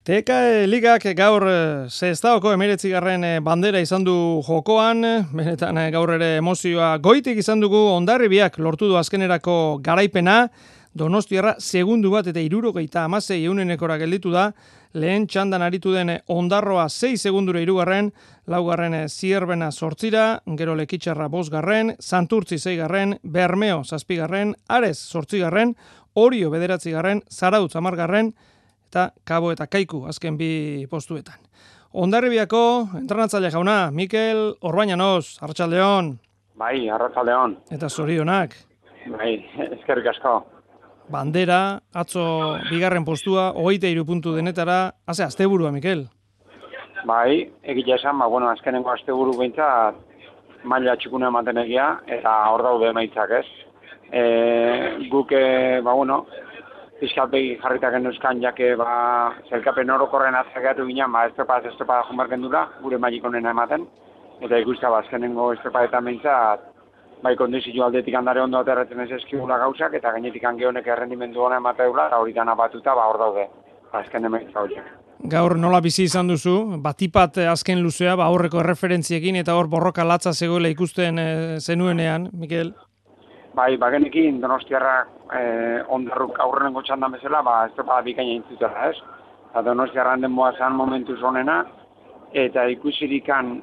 TK Ligak gaur Sestaoko 19. Bandera izan du jokoan, benetan gaur ere emozioa goitik izan dugu. Hondarribiak lortu du azkenerako garaipena, Donostiarra segundu bat eta 76% gelditu da, lehen txandan aritu den Ondarroa 6 segundura hirugarren, laugarren Zierbena 8, gero Lekitxarra 5, Santurtzi 6, Bermeo 7, Ares 8, Orio 9, Zarautz 10, eta Kabo eta Kaiku azken bi postuetan. Hondarribiako entrenatzaile jauna, Mikel Orbañanoz, arratsaldeon. Bai, arratsaldeon. Eta zorionak. Bai, eskerrik asko. Bandera, atzo bigarren postua, 23 puntu denetara, asteburua, Mikel. Bai, egia esan, azkenengo asteburu behintzat maila txukuna ematen egia, eta hor daude emaitzak, ez? Guk, pixkatbegi jarritak genuzkan, jake, zelkapen orokorren atzakeatu ginen, estropada jonbarken dura, gure mailik onena ematen, eta ikusta, azkenengo estropadetan behintzat, bai kondizio aldetik handare ondo aterratzen ez eskigula gauzak, eta gainetik honek errendimendu hona emateula, eta horitan abatuta, hor daude, azken emaitza horiek. Gaur nola bizi izan duzu, batipat azken luzea, aurreko erreferentziekin, eta hor borroka latza zegoela ikusten zenuenean, Mikel? Bai, bagenekin Donostiarrak Ondarruk aurrenengo txandan bezala, estropada bikaina intzutela, ez? Eta Donostiarran denboa zan momentuz honena, eta ikusirikan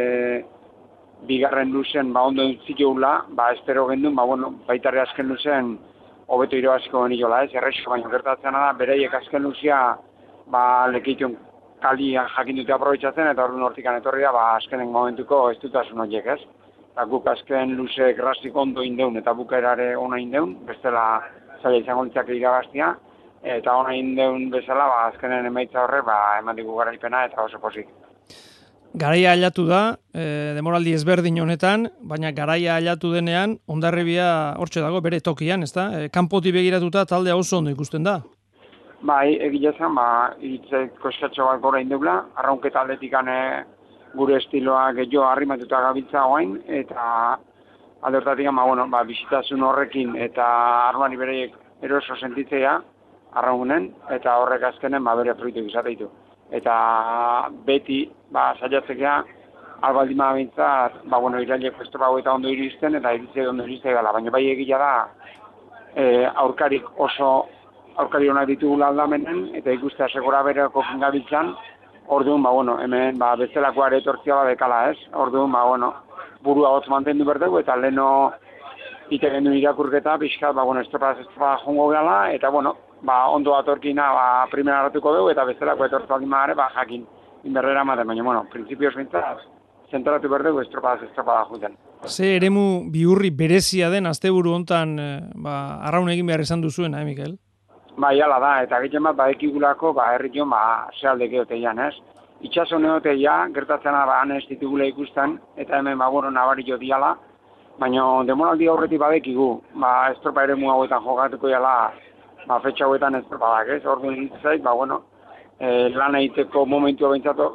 bigarren luzen ondo entziteula, espero gendun, baitarri azken luzen hobeto irabaziko geniola, ez? Errexo, baina gertatzen da, bereiek azken luzea lekitun kalia jakin dute aprobetxatzen, eta orduan hortikan etorri da, azkenen momentuko ez dutasun horiek, ez? Eta guk azken luze grasik ondo indeun eta bukaerare ona indeun, bestela zaila izango litzake irabaztia, eta ona indeun bezala, azkenen emaitza horre, eman digu garaipena eta oso pozik. Garaia aldatu da, demoraldi ezberdin honetan, baina garaia aldatu denean, Hondarribia hortxe dago bere tokian, ezta? Kanpoti begiratuta taldea oso ondo ikusten da. Bai, egia zen, iritzek koskatxo bat gora indeula, arraunketa aldetikan gure estiloa gehiago arrimatuta gabiltza oain, eta aldortatik bisitasun horrekin eta armari bereiek eroso sentitzea arraunen, eta horrek azkenen bere fruituk izateitu. Eta beti, saiatzekea, albaldima bintzat, irailek estropa eta ondo iristen, eta iritzek ondo iriste gala, baina bai egia da, aurkari honak ditugula aldamenen, eta ikustea segura bereko gabiltzan, orduan, hemen bestelako aretortzia badekala, ez? Orduan, burua hotz mantendu berdegu, eta leheno itegen du irakurketa, pixkat, estropa jongo gala, eta, ondo atorkina primera hartuko dugu, eta bestelako etortzu aldimare, jakin inberrera ematen, baina, prinsipioz bintzat, zentratu berdegu estropa juten. Ze eremu bihurri berezia den asteburu hontan arraun egin behar izan duzuena, Mikel? Bai, ala da, eta egiten bat ekigulako, herrion, zealdek eoteian, ez? Itxaso neoteia, gertatzen han ez ditugula ikusten, eta hemen, nabari jo diala, baina demoraldi aurretik badekigu, estropa eremu hauetan jokatuko jala, fetxa hauetan estropadak, ez? Orduan nintzait, lan egiteko momentua behintzatu,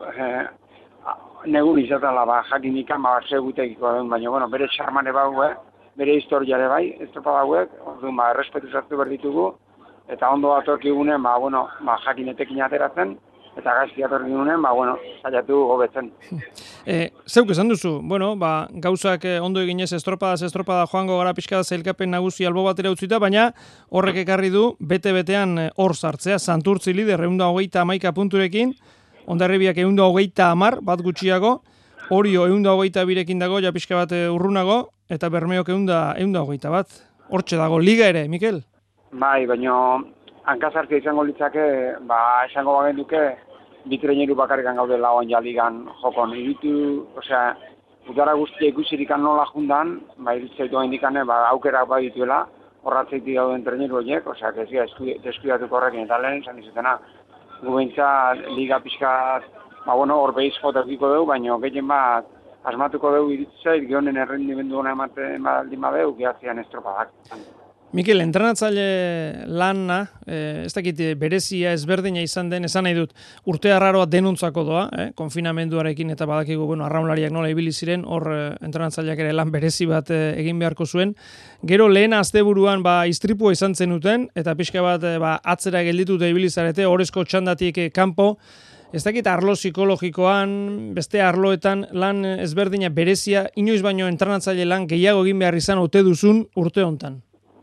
negun izatela, jakinikan, segutekiko den, baina, bere txarmane bere historiare bai, estropa dauek, orduan, errespetu zartu berditugu, eta ondo atorkigunen, jakinetekin ateratzen, eta gaizki atorkigunen, saiatu hobetzen. Zeuk esan duzu, gauzak ondo eginez estropada joango gara pixka zailkapen nagusi albo batera utzita, baina horrek ekarri du, bete-betean hor sartzea, Santurtzi lider 121 punturekin, Hondarribiak 130 bat gutxiago, Orio 122rekin dago, ja pixka bat urrunago, eta Bermeok 121 bat. Hortxe dago, liga ere, Mikel? Bai, baina hankazartzea izango litzake, esango bagenduke, bitreineru bakarrikan gaude lagoan jaligan jokon. Udara guztia ikusirikan nola jundan, iritzeitu indikane, aukerak dituela, horratzeitik gauden treineru horiek, ez gira deskuidatuko horrekin, eta lehen izan izatena, gubentza liga pixkat, hor behiz jotekiko dugu, baina gehien bat, asmatuko dugu iritzeit, gehonen errendimendu hona ematen baldin badeu, gehatzean estropadak. Mikel, entrenatzaile lana, ez dakit berezia ezberdina izan den, esan nahi dut, urte arraroa denuntzako doa, konfinamenduarekin eta badakigu, arraunlariak nola ibili ziren, hor entrenatzaileak ere lan berezi bat egin beharko zuen. Gero lehen asteburuan istripua izan zenuten, eta pixka bat atzera geldituta ibili zarete, horrezko txandatik kanpo, ez dakit arlo psikologikoan, beste arloetan lan ezberdina berezia, inoiz baino entrenatzaile lan gehiago egin behar izan ote duzun urte hontan.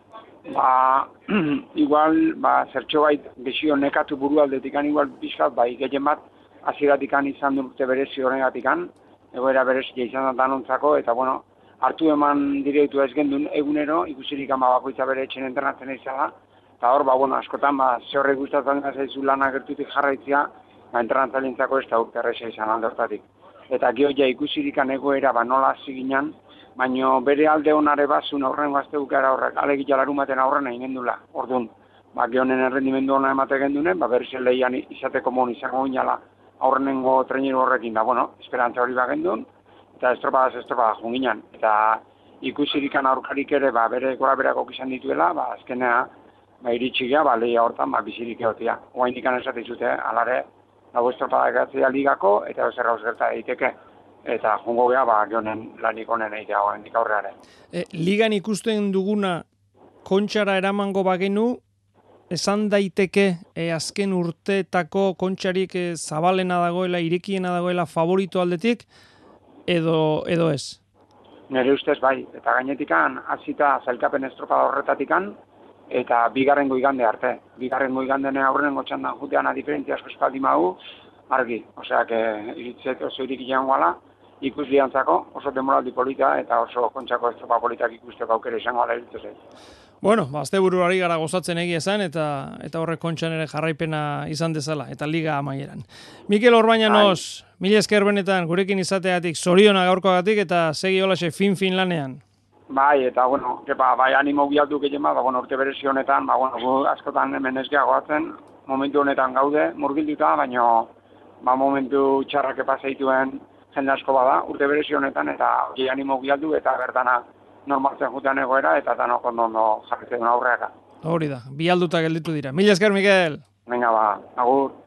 Igual, zertxo bait, gesio nekatu buru aldetikan, igual pixkat, gehien bat, aziratikan izan dute berezi horregatikan, egoera berezia izan da danontzako, eta hartu eman direitu ez gendun egunero, ikusirik bakoitza bere etxen entrenatzen izala, eta hor, askotan, ze horrek gustatzen da zaizu lana gertutik jarraitzia, entrenatzaileentzako ez da urte erresa izan aldortatik. Eta gehoia ikusirikan egoera nola hasi ginen, baina bere alde honare bazun aurren gazte bukara horrek, alegia larumaten aurren egin gendula, orduan. Gehionen errendimendu hona emate gendune, berriz lehian izateko mon izango ginala aurrenengo traineru horrekin, esperantza hori bagendun, eta estropada junginen. Eta ikusirikan aurkarik ere, bere gora berakok izan dituela, azkenea, iritsigia, lehia hortan, bizirik egotia. Oain ikan esatizute, alare, dago estropada egatzea ligako, eta zerra gerta egiteke. Eta jongo geha, gehionen lanik honen egitea hendik aurreare. Ligan ikusten duguna kontxara eramango bagenu, esan daiteke azken urteetako kontxarik zabalena dagoela, irekiena dagoela favorito aldetik, edo ez? Nire ustez bai, eta gainetikan hasita zailkapen estropada horretatikan, eta bigarrengo igande arte. Bigarrengo igandene aurrenengo txandan jutean diferentzia asko espaldi magu, argi. Osea, iritzet oso irik jangoala, ikusliantzako oso demoraldi polita eta oso kontxako estropa politak ikusteko aukera izango ala iritzez. Asteburuari gara gozatzen egia esan eta horrek kontxan ere jarraipena izan dezala, eta liga amaieran. Mikel Orbañanos, mila esker benetan gurekin izateatik, zoriona gaurkoagatik eta segi holaxe fin lanean. Eta animo bialdu gehien urte berezi honetan, askotan hemen ez goatzen, momentu honetan gaude, murgilduta, baina momentu txarrak epaseituen jende asko bada, urte berezi honetan, eta animo bialdu eta bertana normaltzen jutean egoera, eta danok ondo jarritzen aurreaka. Hori da, bialduta gelditu dira. Mila esker, Mikel! Venga, agur!